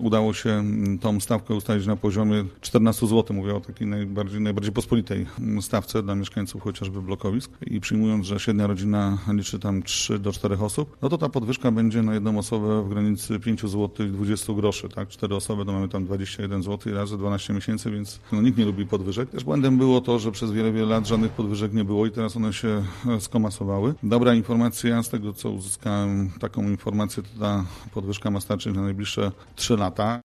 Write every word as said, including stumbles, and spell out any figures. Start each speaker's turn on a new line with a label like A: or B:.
A: udało się tą stawkę ustalić na poziomie czternaście złotych. Mówię o takiej najbardziej, najbardziej pospolitej stawce dla mieszkańców chociażby blokowisk. I przyjmując, że średnia rodzina liczy tam trzy do czterech osób, no to ta podwyżka będzie na jedną osobę w granicy pięć złotych dwadzieścia groszy, tak? Cztery osoby to mamy tam dwadzieścia jeden złotych razy dwanaście miesięcy, więc no, nikt nie lubi podwyżek. Też błędem było to, że przez wiele, wiele lat żadnych podwyżek nie było i teraz one się skomasowały. Dobra informacja, z tego co uzyskałem taką informację, to ta podwyżka ma starczyć na najbliższe trzy lata.